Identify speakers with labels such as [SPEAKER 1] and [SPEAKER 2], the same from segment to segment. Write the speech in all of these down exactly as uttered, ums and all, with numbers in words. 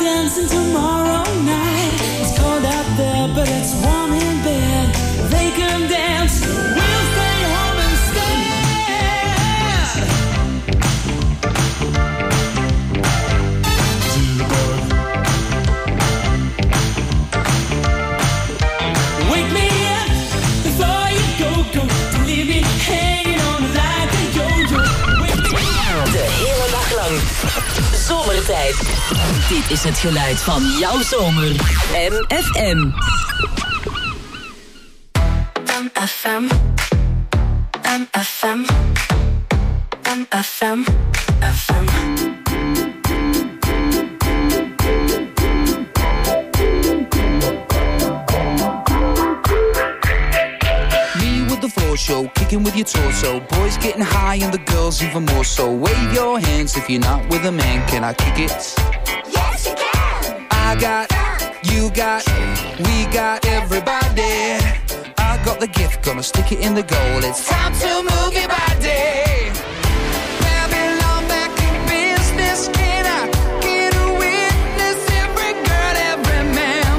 [SPEAKER 1] dancing tomorrow night. It's cold out there, but it's warm in bed. They can dance, we'll stay home instead. Wake me up before you go, go. Don't leave me hanging on like a yo-yo. Wake me up.
[SPEAKER 2] De hele dag lang. Zomertijd. Dit is het geluid van jouw zomer. M F M.
[SPEAKER 3] M F M. M F M. M F M. F M.
[SPEAKER 4] Show, kicking with your torso. Boys getting high and the girls even more so. Wave your hands if you're not with a man. Can I kick it?
[SPEAKER 3] Yes, you can.
[SPEAKER 4] I got, you got, we got everybody. I got the gift, gonna stick it in the goal. It's time to move your body. Babylon back in business. Can I get a witness? Every girl, every man.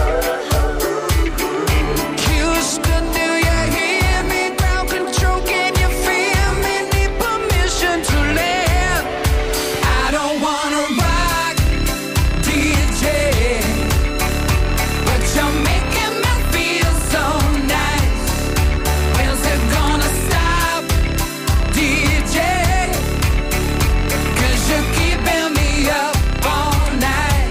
[SPEAKER 4] Houston, do you hear me? Ground control, can you feel me? Need permission to land. I don't wanna rock, D J, but you're making me feel so nice. When's it gonna stop, D J? 'Cause you're keeping me up all night.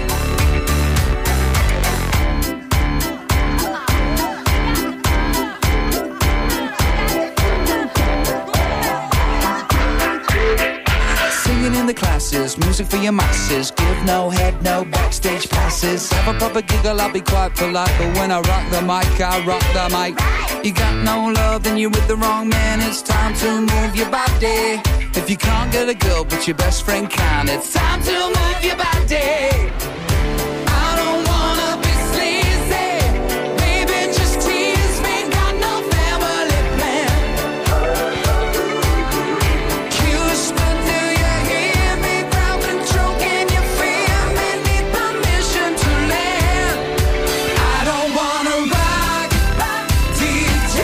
[SPEAKER 4] Singing in the classes, music for your masses. Give no head, no backstage passes. Have a proper giggle, I'll be quite polite. But when I rock the mic, I rock the mic. You got no love, then you're with the wrong man. It's time to move your body. If you can't get a girl, but your best friend can, it's time to move your body. I don't wanna be sleazy. Baby, just tease me. Got no family plan. Houston, do you hear me? Ground control, can you feel me? Need permission to land. I don't wanna rock, D J,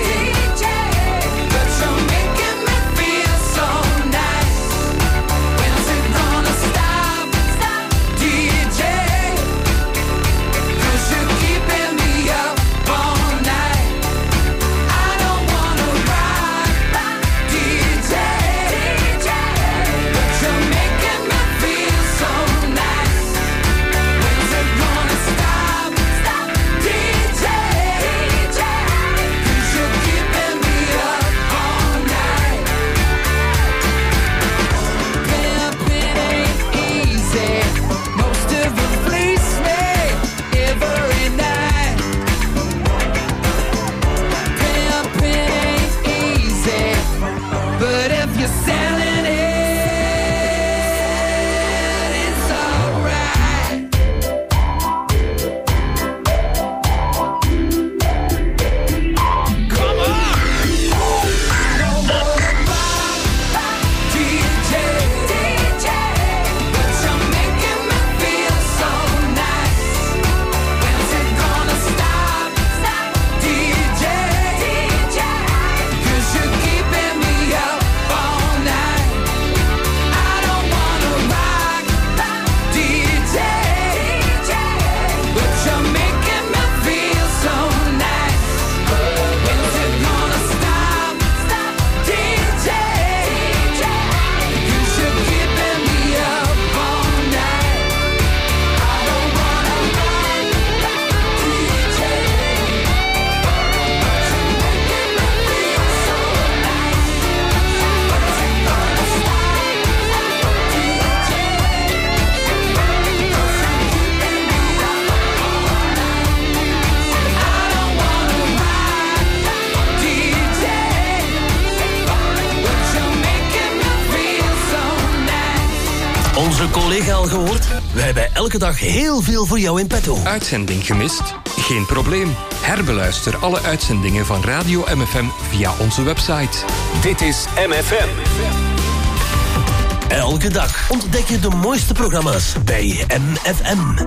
[SPEAKER 4] but you're making me feel so nice. When's it gonna stop, D J? 'Cause you're keeping me up all night. I don't wanna rock, D J, but you're making me feel so nice. When's it gonna stop, D J? 'Cause you're keeping me up all night. Pimpin' ain't easy. Most of them fleece me every night. Pimpin' ain't easy, but if you're selling it, it's alright. Come on! I don't wanna rock, D J, but you're making me feel so nice. When's it gonna stop, D J? 'Cause you're keeping me up all night. I don't wanna rock, D J, but you're making me feel so nice. When's it gonna stop, D J? 'Cause you're keeping me up all night. I don't wanna rock, D J, but you're making me feel so nice. When's it gonna stop, D J? 'Cause you're keeping me up all night. I don't wanna rock, D J, but you're making me feel so nice.
[SPEAKER 5] Onze collega al gehoord? We hebben elke dag heel veel voor jou in petto.
[SPEAKER 6] Uitzending gemist? Geen probleem. Herbeluister alle uitzendingen van Radio M F M via onze website.
[SPEAKER 7] Dit is M F M.
[SPEAKER 5] Elke dag ontdek je de mooiste programma's bij M F M.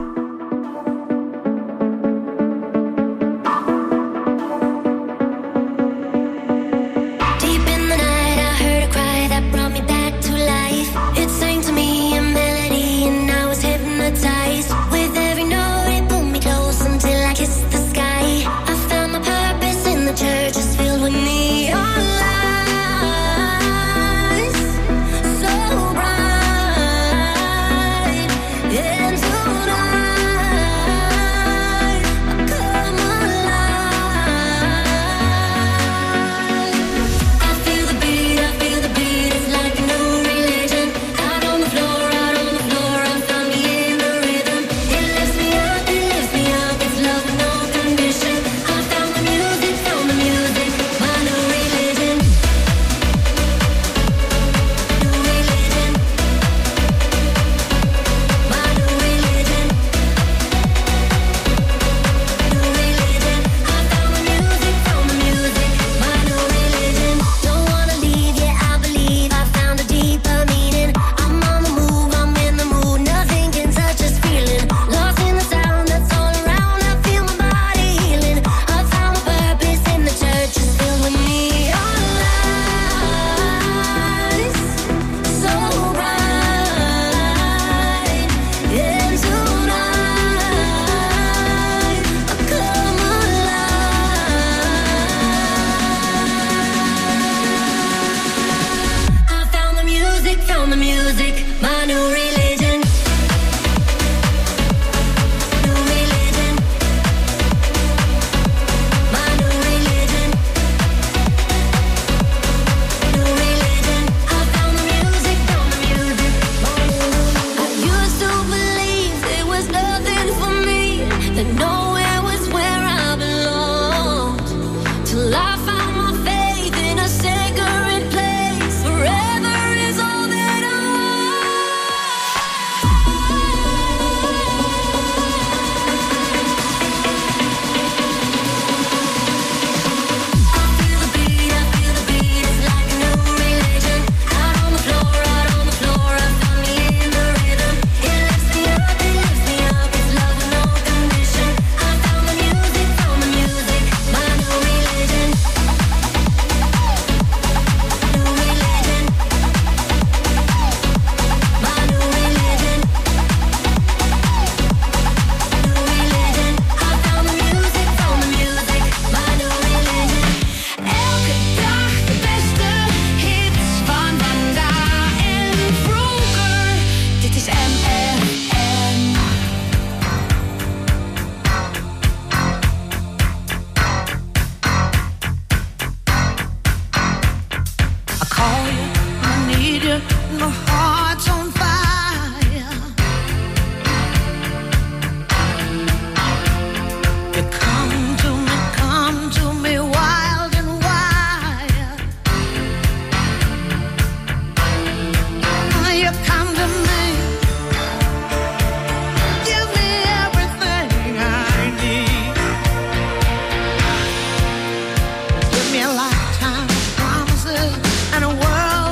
[SPEAKER 7] And a world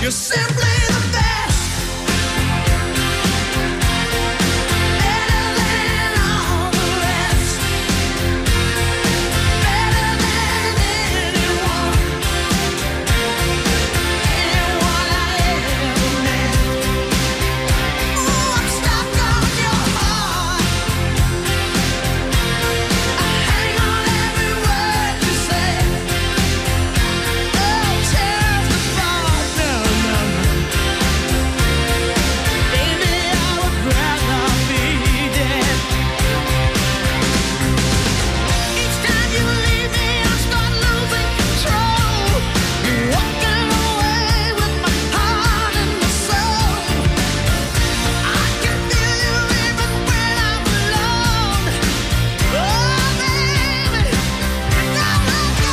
[SPEAKER 1] You're simply the best. Better than all the rest. Better than anyone. Anyone I ever met. Ooh, I'm stuck on your heart. I hang on every word you say. Oh, tears apart. No, no, no. Baby, I would rather be dead. Each time you leave me, I start losing control. Walking away with my heart and my soul. I can feel you even when I'm alone. Oh, baby, don't let go.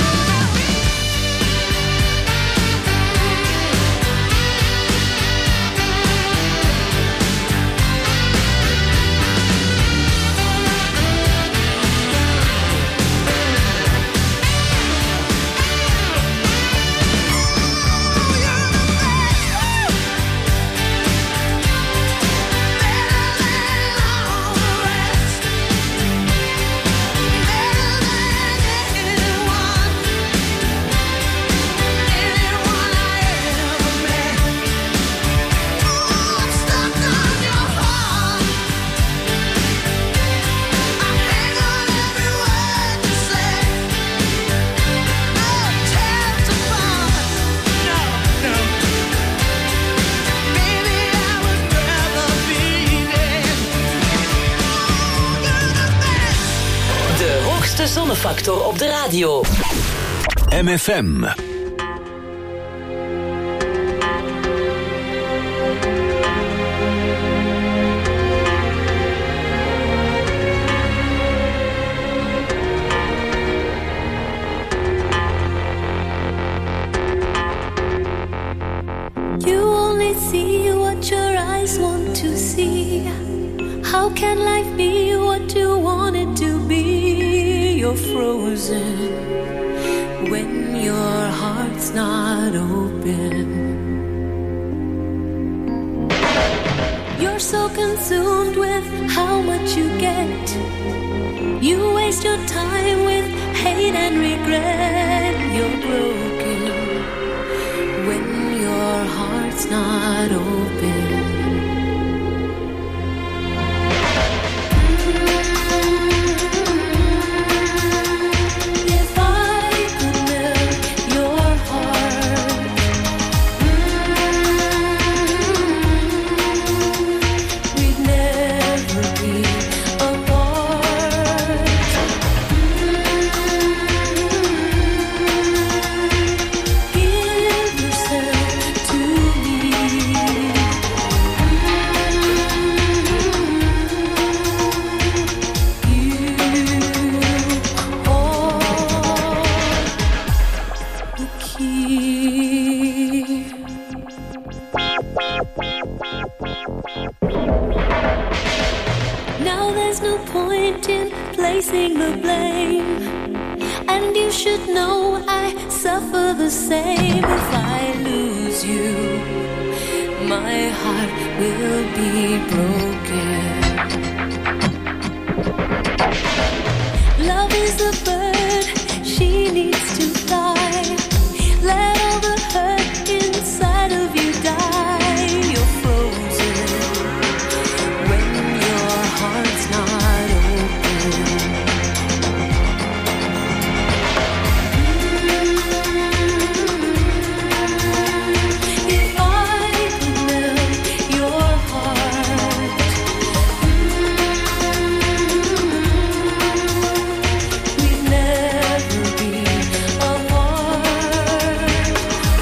[SPEAKER 2] De hoogste zonnefactor op de radio.
[SPEAKER 5] M F M.
[SPEAKER 3] You only see what your eyes want to see. How can life be what you want it to be? You're frozen when your heart's not open. You're so consumed with how much you get. You waste your time with hate and regret. You're broken when your heart's not open. If I could melt your heart, we'd never be apart. Give yourself to me. Now there's no point in placing the blame, and you should know I suffer the same. If I lose you, my heart will be broken. Love is a bird, she needs to fly. Let all the hurt inside of you die. You're frozen when your heart's not open. If I could melt your heart, we'd never be apart.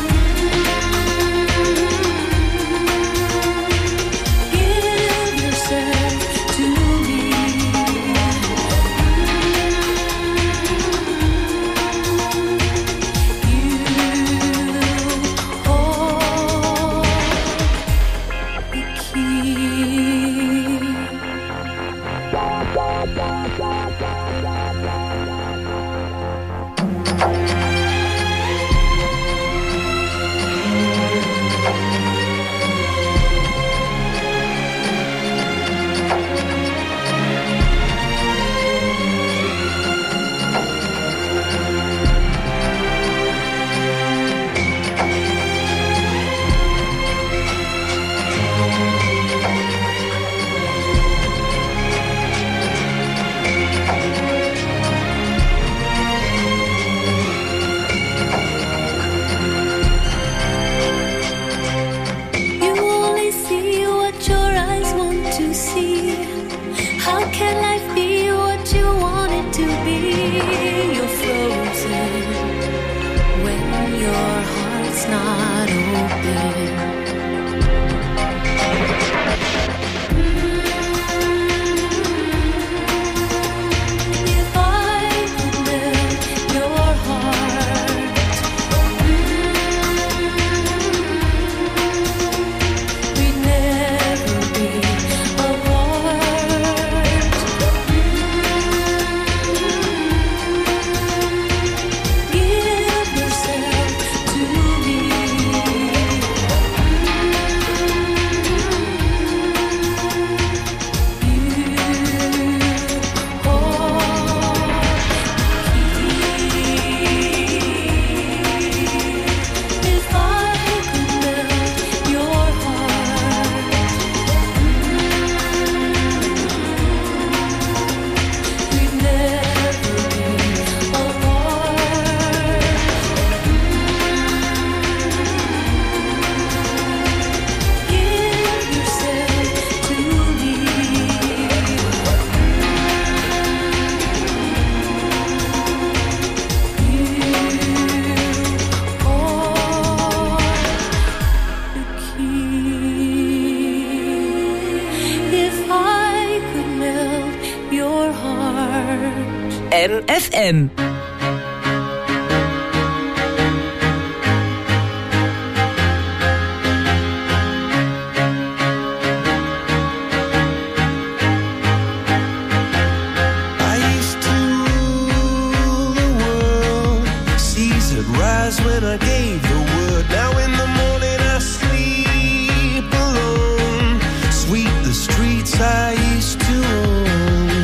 [SPEAKER 2] M F M.
[SPEAKER 7] When I gave the word, now in the morning I sleep alone. Sweep the streets I used to own.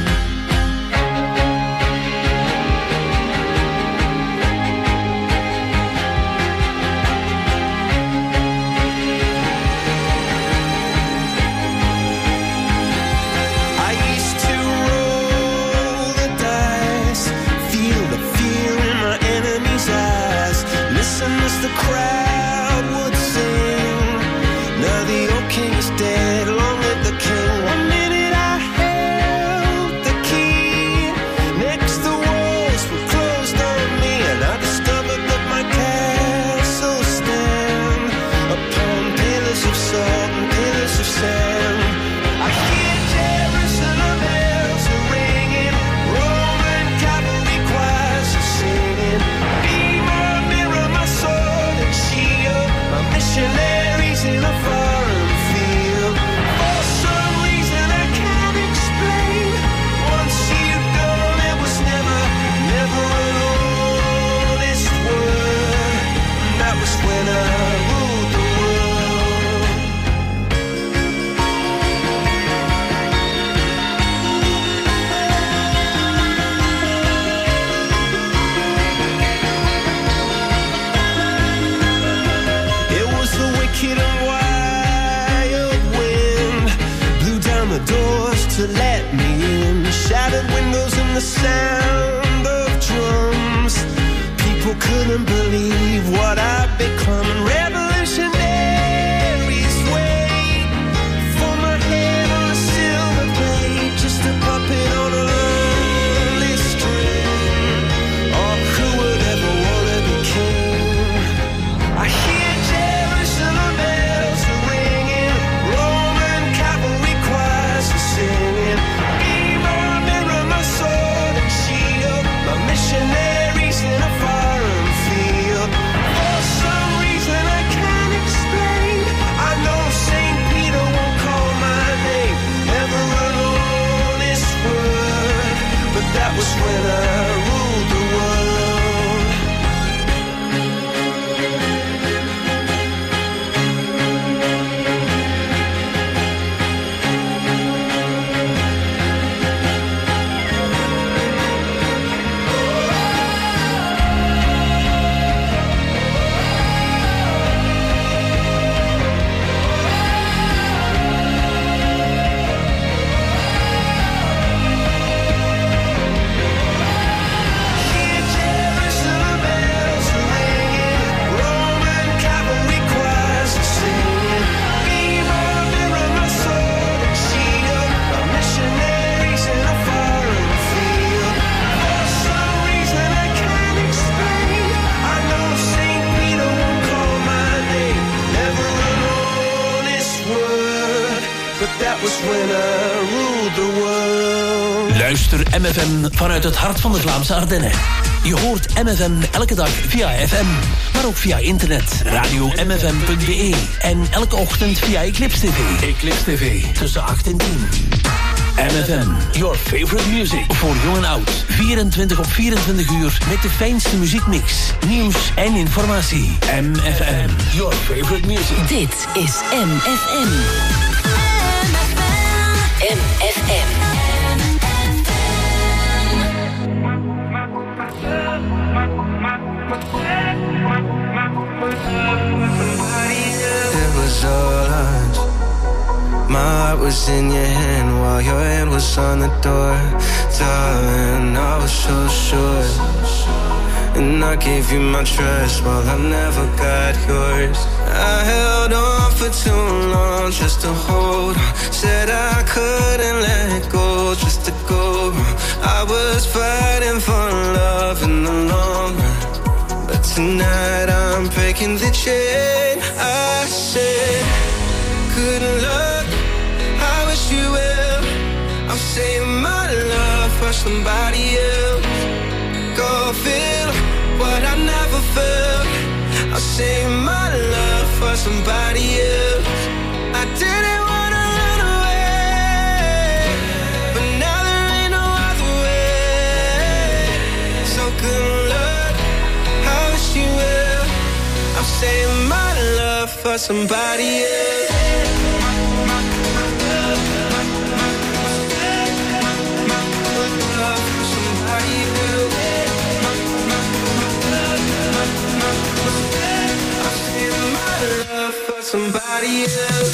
[SPEAKER 7] I used to roll the dice, feel the fear in my enemy's eyes. Listen as the crowd would sing. Now the old king is dead, long live the king. One minute I held the key. Next the walls were closed on me, and I discovered that my castle stand upon pillars of salt and pillars of sand. I hear Jerusalem bells are ringing, Roman cavalry choirs are singing. Be my mirror, my sword and shield, my missionaries in a foreign field. For some reason I can't explain, once you've gone it was never, never an honest word. And that was when I ruled the world. It was the wicked and wild wind, blew down the doors to let me in. Shattered windows and the sound of drums. People couldn't believe what I'd become. And revolutionaries wait for my head on a silver plate, just a puppet on a lonely string. Oh, who would ever wanna be king? I hear Jerusalem bells are ringing, Roman cavalry choirs are singing. Be my mirror, my sword and shield, my missionaries in a foreign field. For some reason I can't explain, I know Saint Peter won't call my name, never an honest word. But that was when I ruled the world. Hear Jerusalem bells are ringing, Roman cavalry choirs are singing. Be my mirror, my sword and shield, my missionaries in a foreign field. For some reason I can't explain, I know Saint Peter won't call my name, never an honest word. But that was when I ruled the world.
[SPEAKER 5] Luister M F M vanuit het hart van de Vlaamse Ardennen. Je hoort M F M elke dag via F M, maar ook via internet, radio m f m punt b e en elke ochtend via Eclipse T V. Eclipse T V tussen acht en tien. M F M, your favorite music. Voor jong en oud, vierentwintig op vierentwintig uur met de fijnste muziekmix, nieuws en informatie. M F M, your favorite music.
[SPEAKER 2] Dit is M F M. M F M.
[SPEAKER 7] It was all us. My heart was in your hand while your hand was on the door. Darling, I was so sure. And I gave you my trust while I never got yours. I held on for too long just to hold on. Said I couldn't let go just to go. I was fighting for love in the long run, but tonight I'm breaking the chain. I said, good luck, I wish you well. I'm saving my love for somebody else. feel what I never felt. I'll save my love for somebody else. I didn't wanna run away, but now there ain't no other way. So good luck, I wish you will. I'm saving my love for somebody else. Somebody else.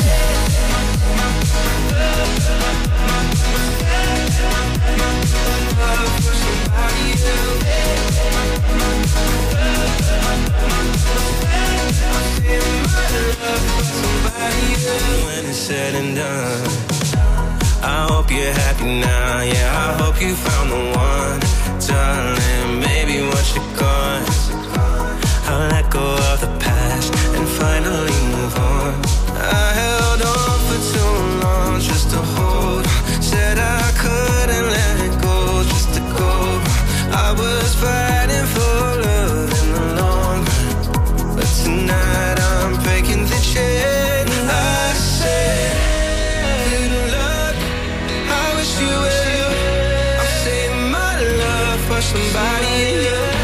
[SPEAKER 7] When it's said and done, I hope you're happy now. Yeah, I hope you found the one, darling. Maybe once you're gone, I'll let go of the past and finally move on. I held on for too long just to hold. Said I couldn't let it go just to go. I was fighting for love in the long run, but tonight I'm breaking the chain. I said, good luck, I wish you will. I'll save my love for somebody else.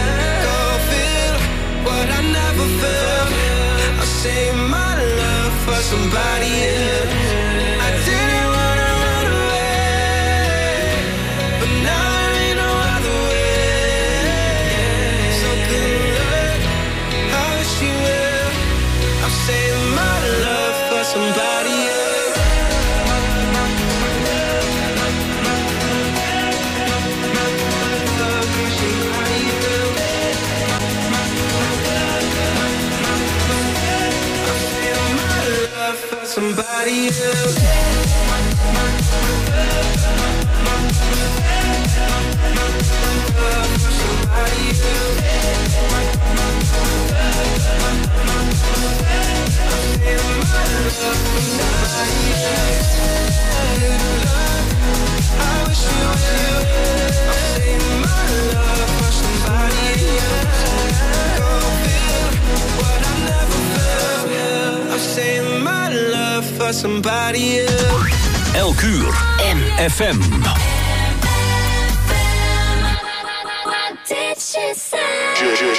[SPEAKER 7] I never felt. I'll save my love for somebody else. I didn't wanna run away, but now there ain't no other way. So good luck, I wish you will. I'll save my love for somebody else. Somebody else. Somebody else.
[SPEAKER 5] Elk uur F M.
[SPEAKER 3] What did she say?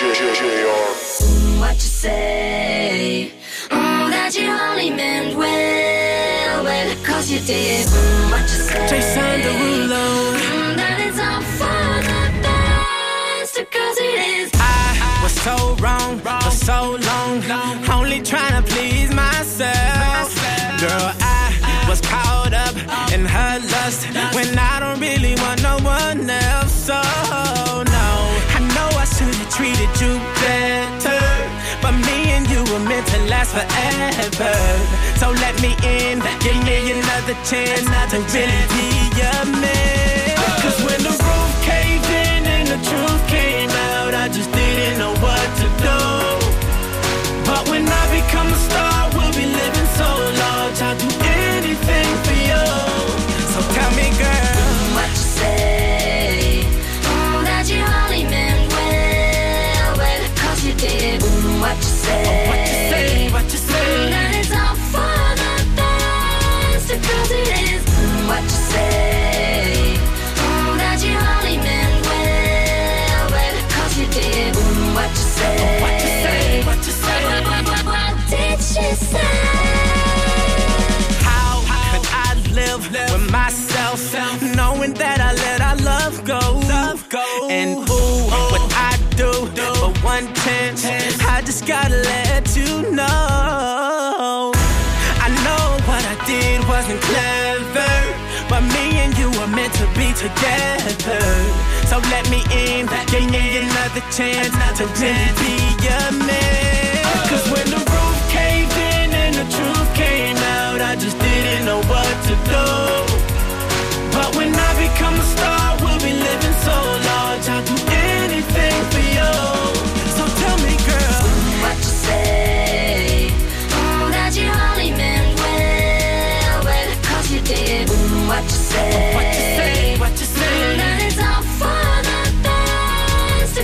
[SPEAKER 3] What you say? Mm, that you only meant well, well, cause you did. Mm, what you say?
[SPEAKER 7] Jason Derulo.
[SPEAKER 3] Mm, that it's all for the best, cause it is.
[SPEAKER 7] I was so wrong for so long, only trying to please myself. Girl, I was caught up in her lust when I don't really want no one else. So, no, I know I should have treated you better, but me and you were meant to last forever. So let me in, give me another chance to really be your man. Cause when the roof caved in and the truth came out, I just didn't know what to do. But when I become a star, we'll be living so large, I'll do anything for you. So tell me, girl,
[SPEAKER 3] what you say? Mm, that you only meant well, well, cause you did. Mm, what you say?
[SPEAKER 7] what you say, what you say?
[SPEAKER 3] Mm, that it's all for the best, cause it is. Mm, what you say? Mm, that you only meant well, well, cause you did. Mm, what you say?
[SPEAKER 7] What you say, what you say?
[SPEAKER 3] What, what, what, what did she say?
[SPEAKER 7] How could I live with myself, knowing that I let our love go? And ooh, what I do for one chance, I just gotta let you know. I know what I did wasn't clever, but me and you were meant to be together. So let me in, give me another chance to really be your man. Cause when the roof caved in and the truth came out, I just didn't know what to do. But when I become a star, we'll be living so large, I'll do anything for you. So tell me, girl,
[SPEAKER 3] what you say? Mm, that you only meant well, well, cause you did. Mm, what you say?
[SPEAKER 7] what you say, what you say?
[SPEAKER 3] Mm, that it's all for the best,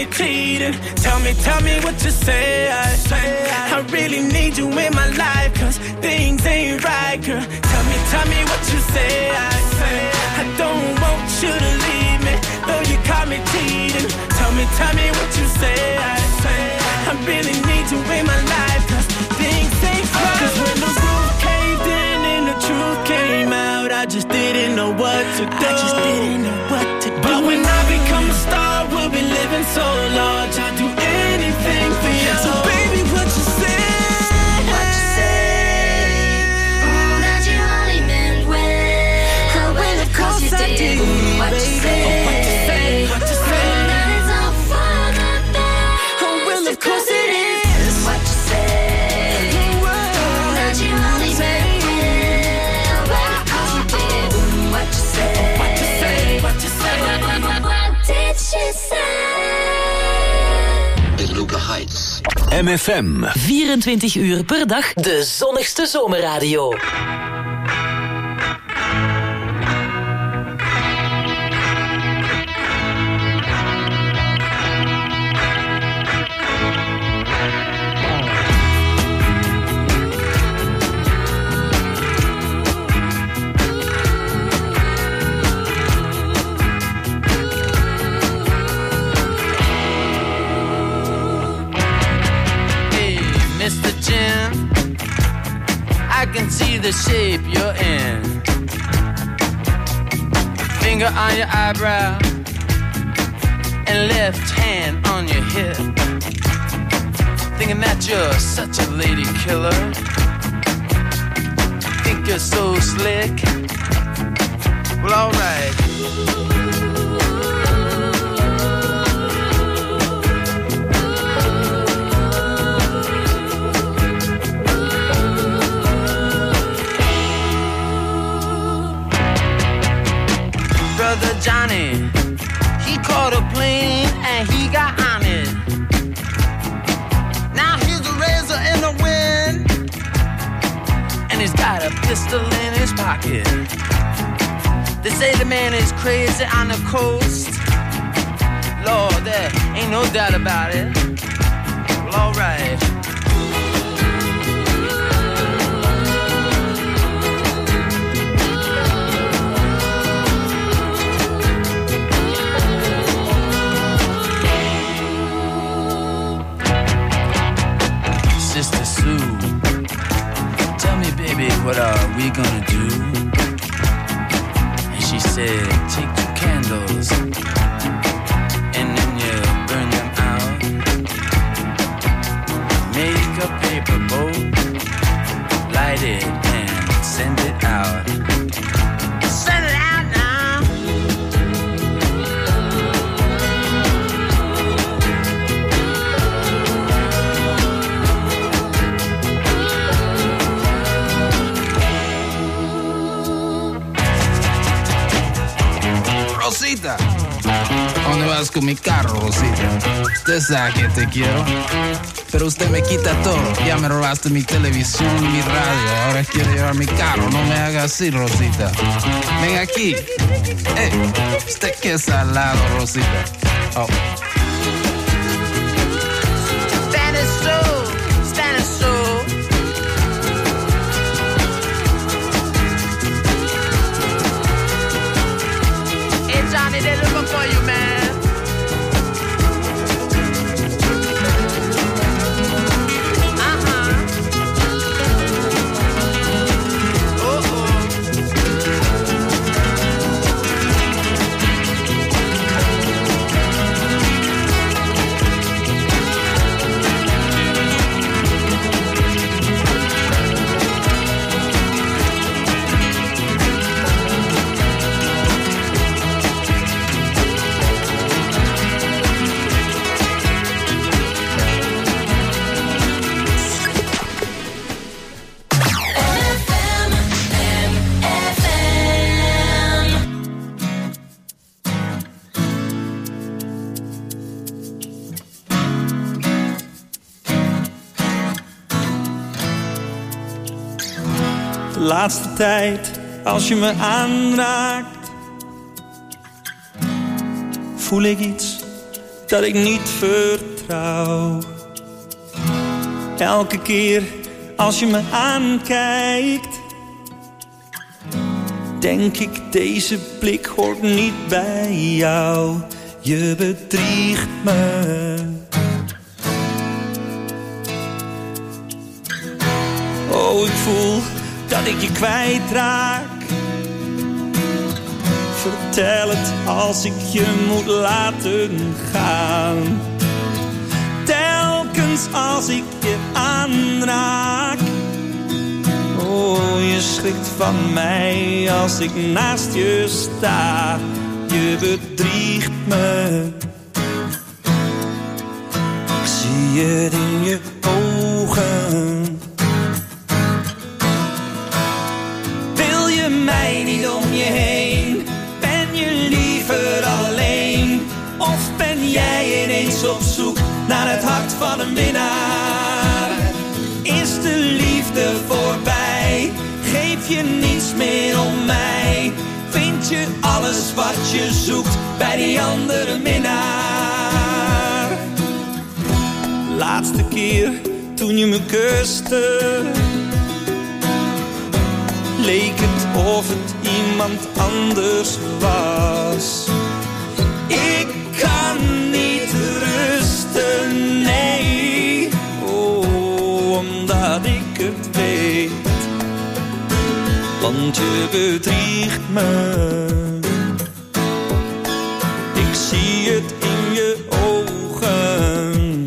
[SPEAKER 8] me cheating. Tell me, tell me what you say. I, I really need you in my life, cause things ain't right, girl. Tell me, tell me what you say. I, I don't want you to leave me, though you caught me cheating. Tell me, tell me what you say. I, I really need you in my life, cause things ain't right. Cause when the roof caved in and the truth came out, I just didn't know what to do. I just didn't know what to do. But when I become a star, we'll be living so large. I'd do anything for you. So baby, what you say?
[SPEAKER 3] What you say? Mm, that you only meant well. Oh, well, of course you did. Mm, what you say?
[SPEAKER 8] What you say? What you say?
[SPEAKER 3] Mm, that it's all for the better.
[SPEAKER 8] Oh, well, of course it is.
[SPEAKER 3] What you say? Mm, that you only meant well. Well, of course you did. Mm, what you say?
[SPEAKER 8] What you say? What you say?
[SPEAKER 3] What did she say?
[SPEAKER 9] Beluga Heights.
[SPEAKER 5] M F M.
[SPEAKER 2] vierentwintig uur per dag de zonnigste zomerradio.
[SPEAKER 8] Mister Jim, I can see the shape you're in. Finger on your eyebrow and left hand on your hip. Thinking that you're such a lady killer. Think you're so slick. Well, alright. Brother Johnny, he caught a plane and he got on it. Now he's a razor in the wind, and he's got a pistol in his pocket. They say the man is crazy on the coast. Lord, there ain't no doubt about it. Well, alright. Sister Sue, tell me, baby, what are we gonna do? And she said, take two candles and then you burn them out. Make a paper boat, light it and send it out. Send it out now.
[SPEAKER 10] Rosita, ¿dónde vas con mi carro, Rosita? Usted sabe que te quiero, pero usted me quita todo. Ya me robaste mi televisión, mi radio, ahora quiere llevar mi carro. No me haga así, Rosita. Ven aquí. Eh, usted que es salado, Rosita. Oh.
[SPEAKER 8] Spanish soul, Spanish soul. Hey Johnny, they're looking for you, man.
[SPEAKER 11] Laatste tijd, als je me aanraakt, voel ik iets dat ik niet vertrouw. Elke keer als je me aankijkt, denk ik deze blik hoort niet bij jou. Je bedriegt me. Oh, ik voel dat ik je kwijtraak. Vertel het als ik je moet laten gaan. Telkens als ik je aanraak. Oh, je schrikt van mij als ik naast je sta. Je bedriegt me. Ik zie het in je ogen. Wil je mij niet om je heen? Ben je liever alleen? Of ben jij ineens op zoek naar het hart van een winnaar? Is de liefde voorbij? Geef je niets meer om mij? Vind je alles wat je zoekt bij die andere minnaar? Laatste keer toen je me kuste, leek het of het iemand anders was. Ik kan niet rusten, nee. Oh, omdat ik het weet. Want je bedriegt me. Ik zie het in je ogen.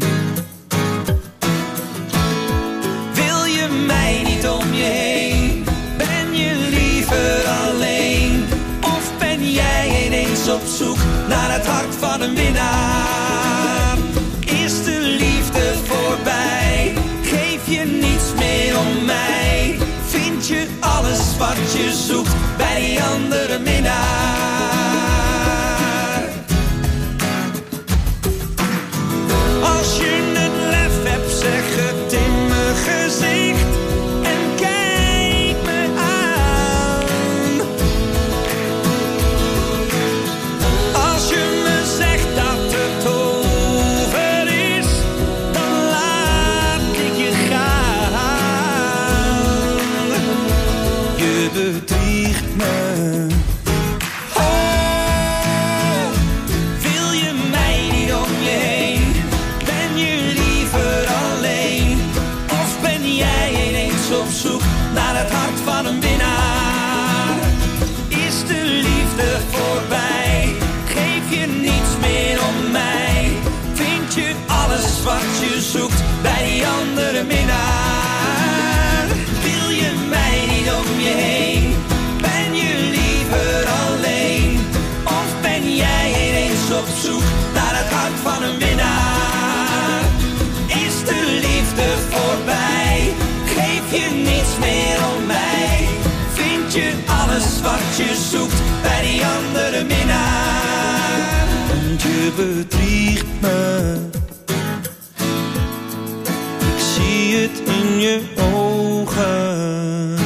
[SPEAKER 11] Wil je mij niet om je heen? Ben je liever alleen? Of ben jij ineens op zoek naar het hart van een winnaar? Is de liefde voorbij? Geef je niets meer om mij? Vind je alles wat je zoekt bij die andere minnaar? Als je het lef hebt, zeg het in mijn gezicht en kijk me aan. Als je me zegt dat het over is, dan laat ik je gaan. Je bedriegt me. Oh, wil je mij niet om je heen? Ben je liever alleen? Of ben jij ineens op zoek naar het hart van een winnaar? Is de liefde voorbij? Geef je niets meer om mij? Vind je alles wat je zoekt bij die andere minnaar? Wil je mij niet om je heen? Ben je liever alleen? Of ben jij ineens op zoek naar het hart van een winnaar? Is de liefde voorbij? Geef je niets meer om mij? Vind je alles wat je zoekt bij die andere minnaar? Want je bedriegt me. Ik zie het in je ogen.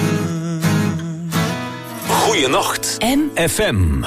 [SPEAKER 9] Goeienacht.
[SPEAKER 2] M.
[SPEAKER 9] F M.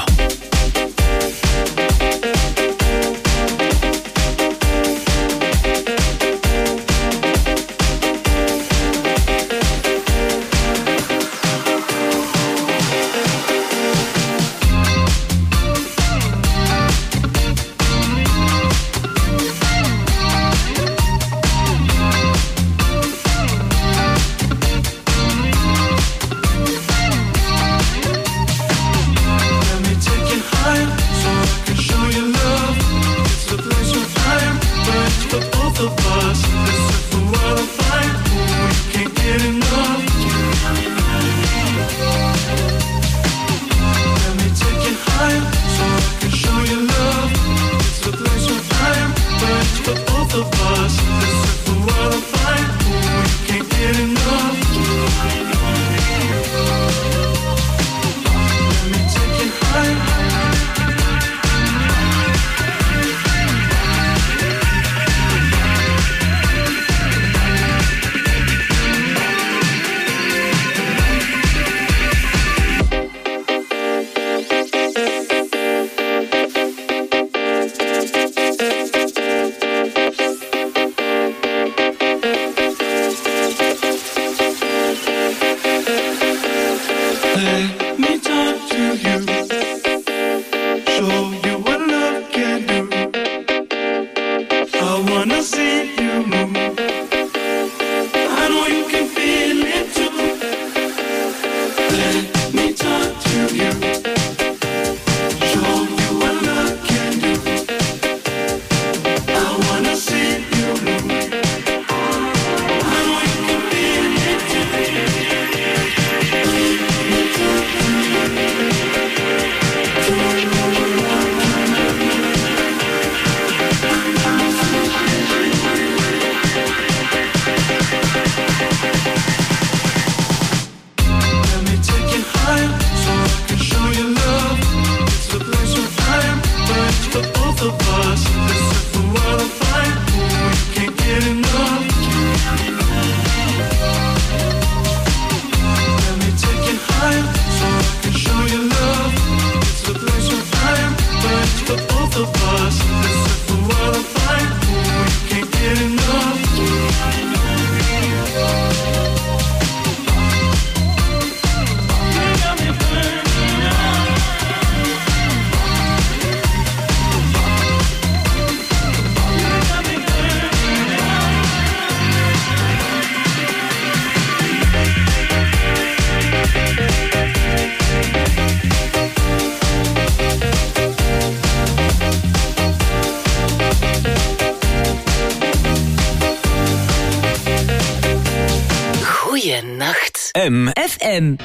[SPEAKER 2] Nacht.
[SPEAKER 9] M.
[SPEAKER 2] F M.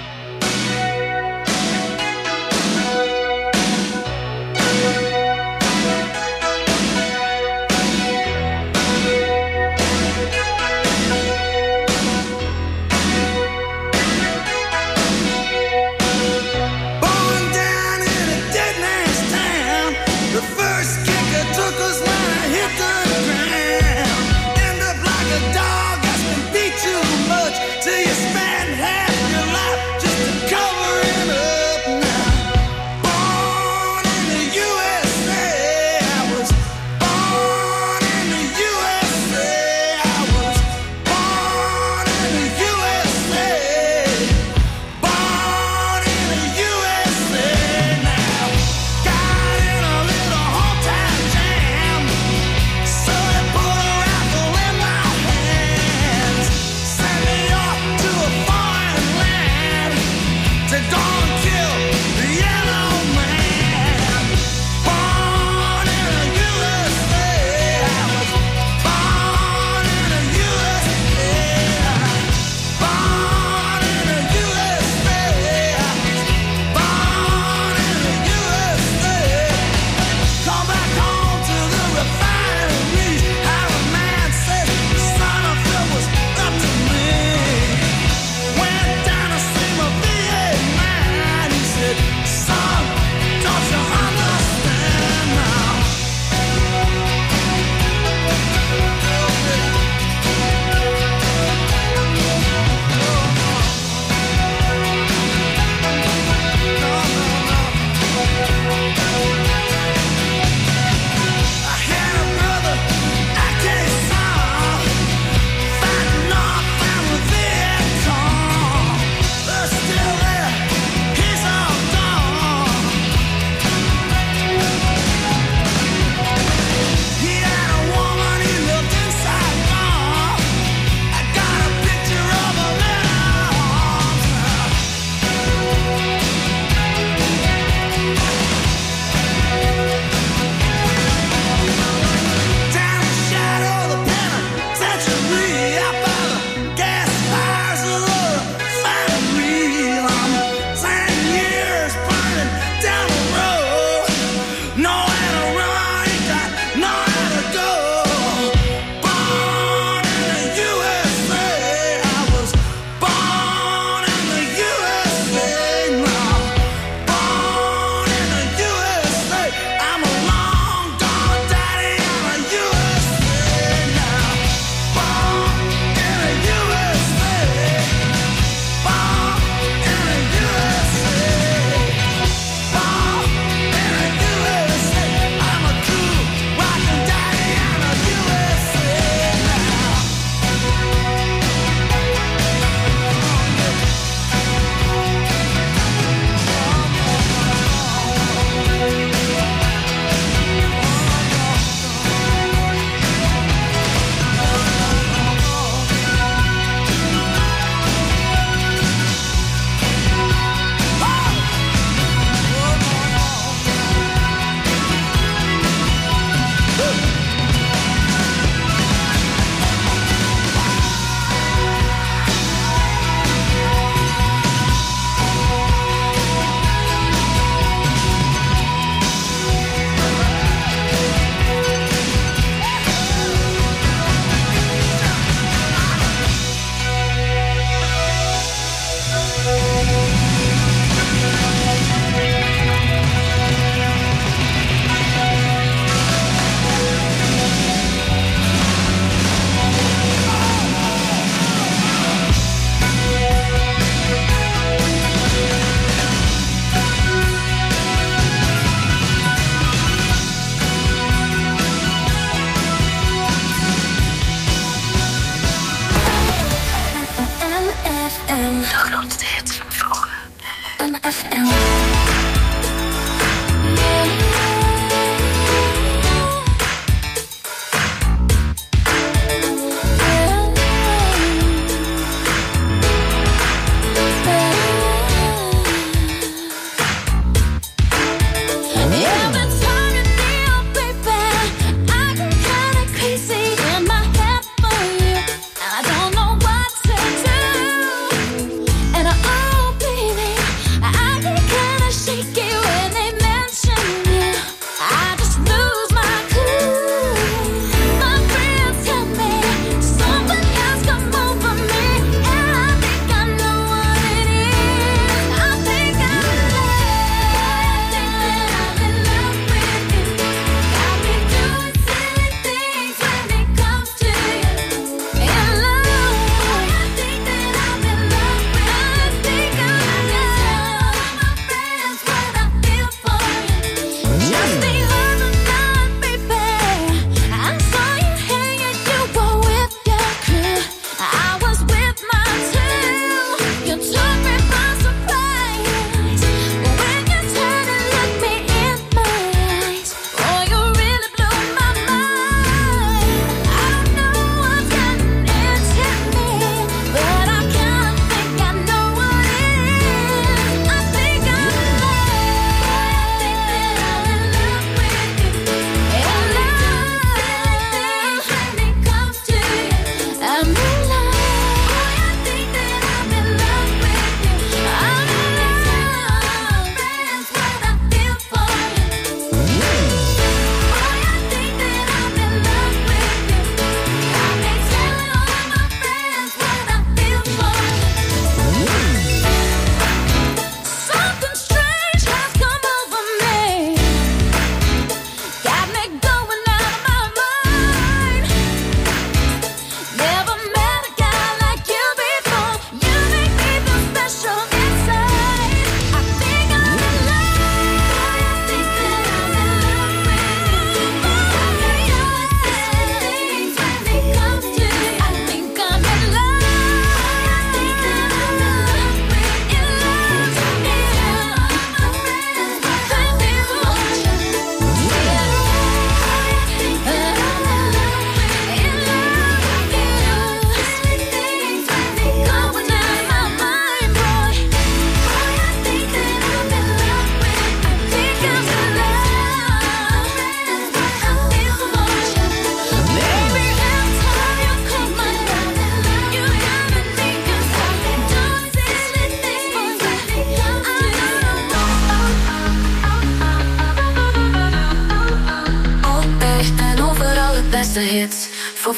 [SPEAKER 7] Till you spend half your life just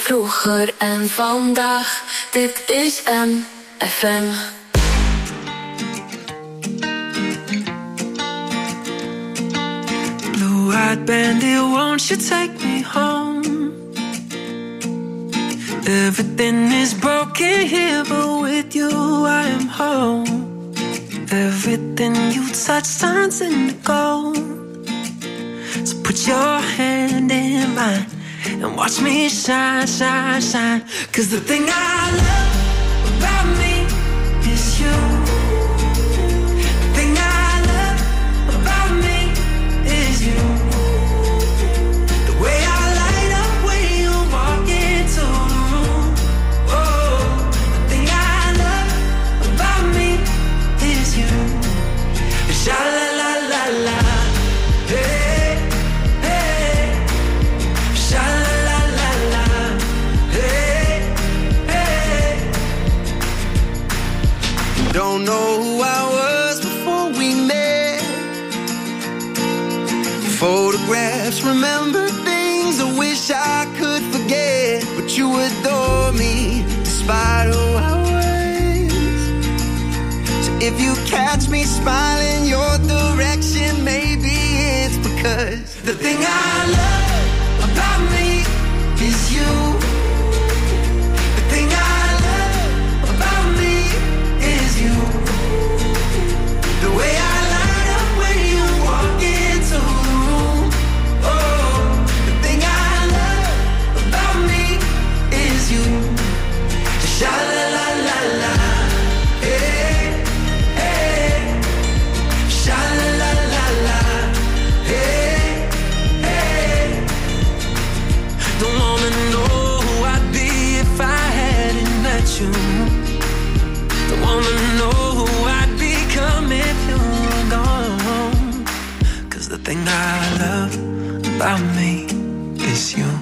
[SPEAKER 3] Vroeger en vandaag, dit is M F M.
[SPEAKER 9] Blue-eyed bandit, won't you take me home? Everything is broken here, but with you I am home. Everything you touch turns into gold. So put your hand in mine and watch me shine, shine, shine. 'Cause the thing I love about me is you. The thing I love about me is you. The way I light up when you walk into the room. Oh, the thing I love about me is you. Sha la la la la, hey, hey. Sha la la la la, hey, hey.
[SPEAKER 7] Don't know who I was before we met. Photographs, remember things I wish I could forget. But you adore me despite who I was. So if you catch me smiling your direction, maybe it's because the thing I love about me is you. The thing I love about me is you. The way I light up when you walk into the room. Oh, the thing I love about me is you. Sha la la la la, hey, hey. Sha la la la la, hey, hey.
[SPEAKER 9] Don't wanna know who I'd be if I hadn't met you. Don't wanna know who I'd become if you were gone. 'Cause the thing I love about me is you.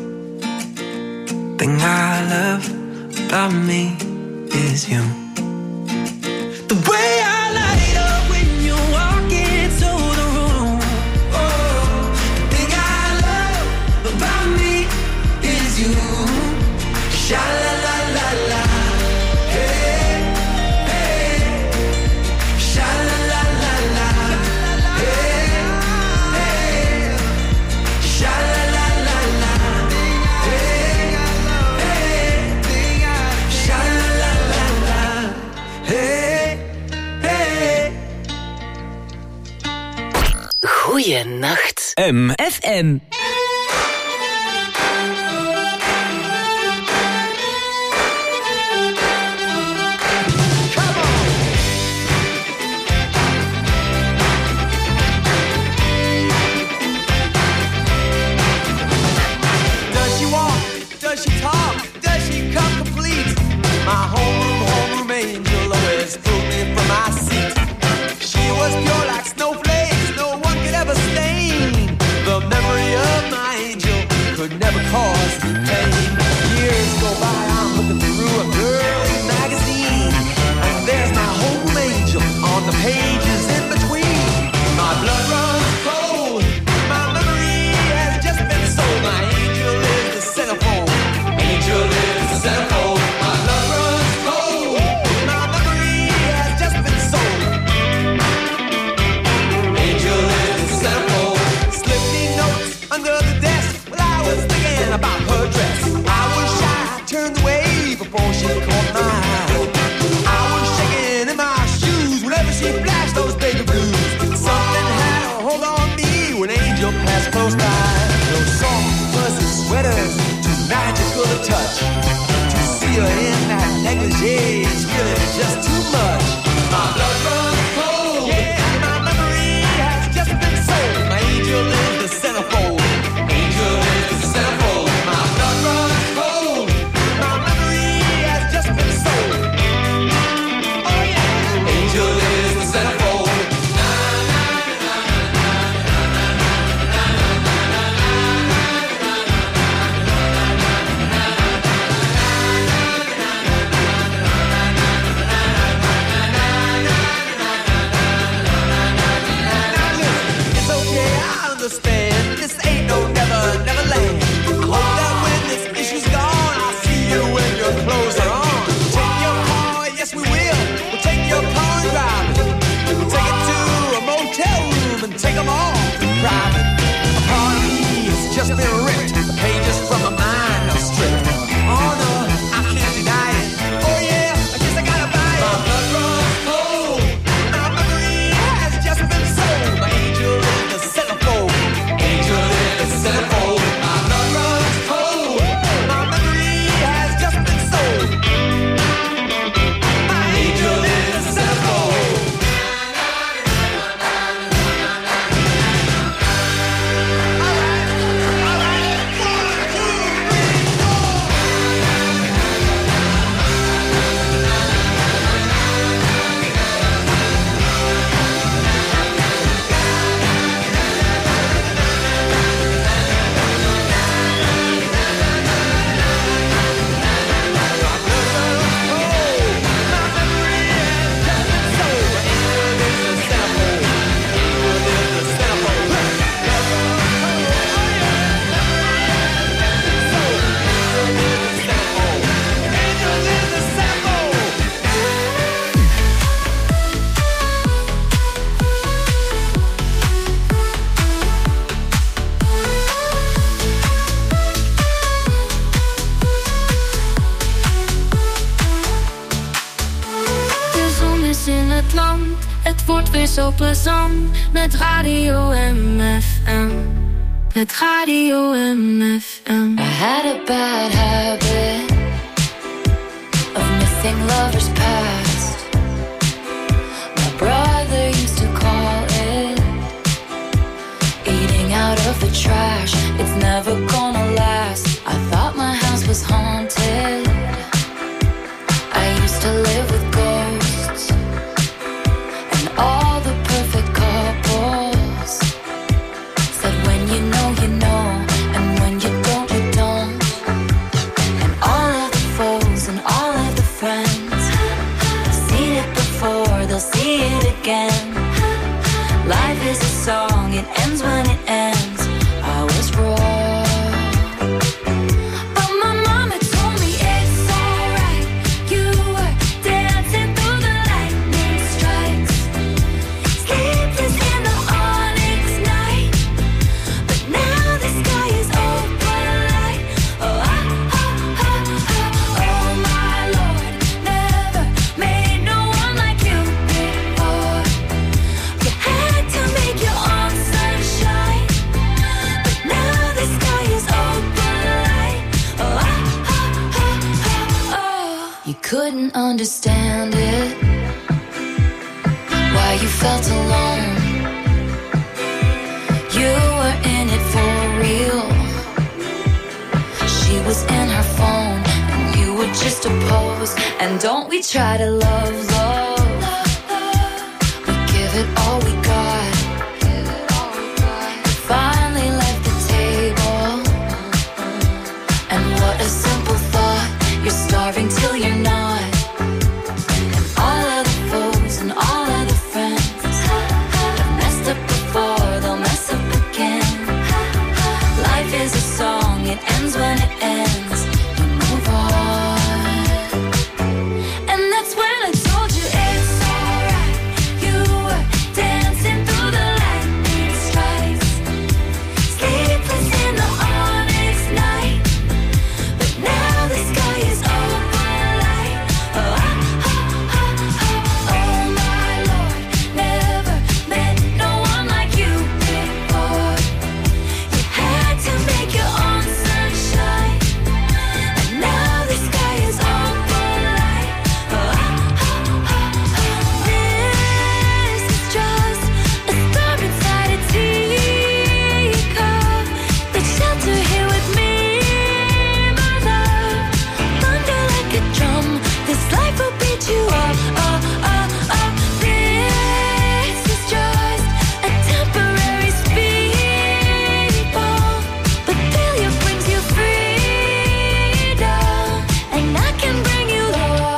[SPEAKER 9] Thing I love about me is you. The way I light up when you walk into the room.
[SPEAKER 7] Oh, the thing I love about me is you. Sha la la la la, hey, hey. Sha la la la la, hey, hey. Sha la la la la, hey, hey. Sha la la la la, hey, hey.
[SPEAKER 2] Goeienacht.
[SPEAKER 5] M.
[SPEAKER 2] F M.
[SPEAKER 7] Does she walk? Does she talk? Does she come complete? My homeroom, homeroom angel always pulled me from my seat. She was pure like snowflakes, no one could ever stain. The memory of my angel could never cause me pain. Years go by, I'm looking through a girly magazine, and there's my home angel on the pages in between. My blood runs cold, my memory has just been sold. My angel is the centerfold, angel is the centerfold. My blood runs
[SPEAKER 3] het land. Het wordt weer zo plezant met Radio M F M. Met Radio M F M.
[SPEAKER 12] I had a bad habit of missing lovers past. My brother used to call it eating out of the trash. It's never gonna last. I thought my house was haunted. I used to live with ghosts and all the perfect couples said when you know you know, and when you don't you don't. And all of the foes and all of the friends seen it before, they'll see it again. Life is a song, it ends when it ends. I was wrong. Couldn't understand it, why you felt alone. You were in it for real. She was in her phone and you were just a pose. And don't we try to love, love. We give it all we got. Finally left the table. And what a simple thought. You're starving till you're not. And all of the foes and all of the friends have messed up before, they'll mess up again. Life is a song, it ends when it ends. You move on. And that's when I told you it's alright. You were dancing through the lightning strikes, sleepless in the onyx night. But now the sky is open light. Oh, oh, oh, oh, oh my Lord, never met no one like you before. You had to make your own sunshine, and now the sky is open light. Oh, oh, oh, oh, this is just a star inside a teacup. Take shelter here with me, my love. Thunder like a drum, this life will beat you up. Oh, oh, oh. This is just a temporary speed bump, but failure brings you freedom, and I can bring you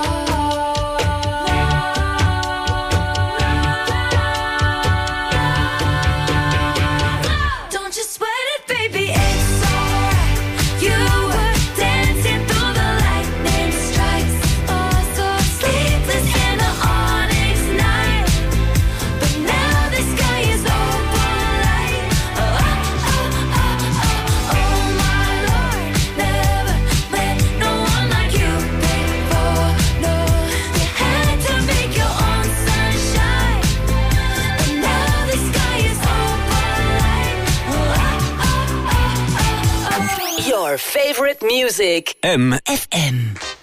[SPEAKER 12] love. Don't you sweat it, baby, it's alright. You were dancing through the lightning strikes, oh so sleepless in the onyx night. But now the sky is open light. Oh, oh, oh, oh, oh, oh my Lord, never met no one like you before. No, you had to make your own sunshine, and now the sky is open light. Oh, oh, oh, oh, oh, oh.
[SPEAKER 2] Your favorite music.
[SPEAKER 6] M.
[SPEAKER 2] F M.